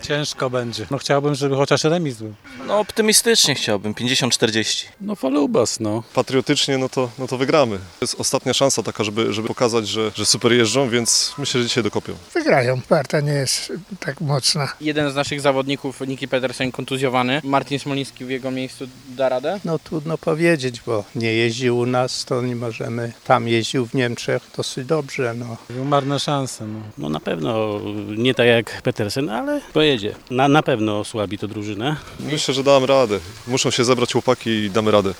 Ciężko będzie. No chciałbym, żeby chociaż remis był. No optymistycznie chciałbym, 50-40. No falubas, no. Patriotycznie, no to wygramy. To jest ostatnia szansa taka, żeby pokazać, że super jeżdżą, więc myślę, że dzisiaj dokopią. Wygrają. Parta nie jest tak mocna. Jeden z naszych zawodników, Niki Petersen, kontuzjowany. Martin Smoliński w jego miejscu da radę? No trudno powiedzieć, bo nie jeździł u nas, to nie możemy. Tam jeździł w Niemczech dosyć dobrze, no. Marne szanse. No. No na pewno nie tak jak Petersen, ale pojedzie. Na pewno osłabi to drużynę. Myślę, że damy radę. Muszą się zebrać chłopaki i damy radę.